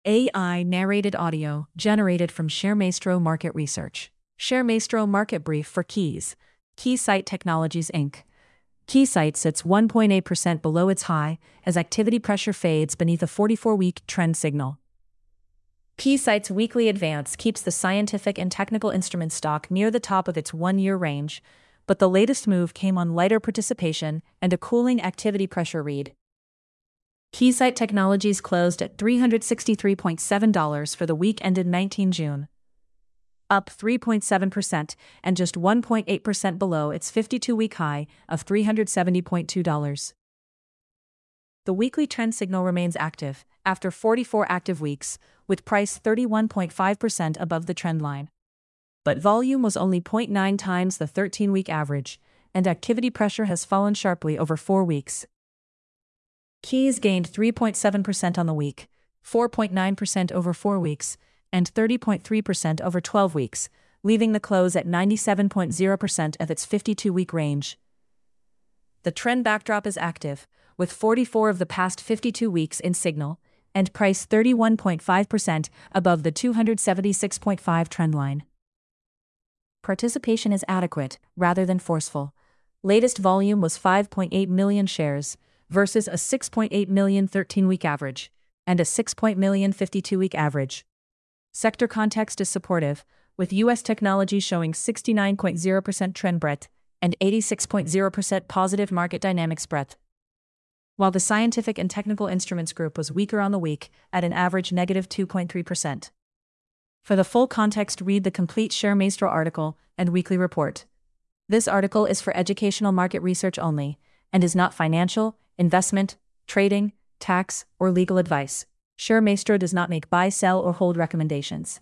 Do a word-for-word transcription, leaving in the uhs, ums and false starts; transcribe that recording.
A I narrated audio generated from ShareMaestro Market Research. ShareMaestro Market Brief for Keys. Keysight Technologies Incorporated. Keysight sits one point eight percent below its high as activity pressure fades beneath a forty-four week trend signal. Keysight's weekly advance keeps the scientific and technical instrument stock near the top of its one-year range, but the latest move came on lighter participation and a cooling activity pressure read. Keysight Technologies closed at three hundred sixty-three point seven dollars for the week ended nineteenth of June, up three point seven percent and just one point eight percent below its fifty-two week high of three hundred seventy point two dollars. The weekly trend signal remains active after forty-four active weeks, with price thirty-one point five percent above the trend line. But volume was only zero point nine times the thirteen week average, and activity pressure has fallen sharply over four weeks. Keys gained three point seven percent on the week, four point nine percent over four weeks, and thirty point three percent over twelve weeks, leaving the close at ninety-seven point zero percent of its fifty-two week range. The trend backdrop is active, with forty-four of the past fifty-two weeks in signal, and price thirty-one point five percent above the two hundred seventy-six point five trend line. Participation is adequate, rather than forceful. Latest volume was five point eight million shares, versus a six point eight million thirteen week average, and a six point million fifty-two week average. Sector context is supportive, with U S technology showing sixty-nine point zero percent trend breadth and eighty-six point zero percent positive market dynamics breadth. While the Scientific and Technical Instruments Group was weaker on the week, at an average negative two point three percent. For the full context, read the complete ShareMaestro article and weekly report. This article is for educational market research only, and is not financial, investment, trading, tax, or legal advice. ShareMaestro does not make buy, sell, or hold recommendations.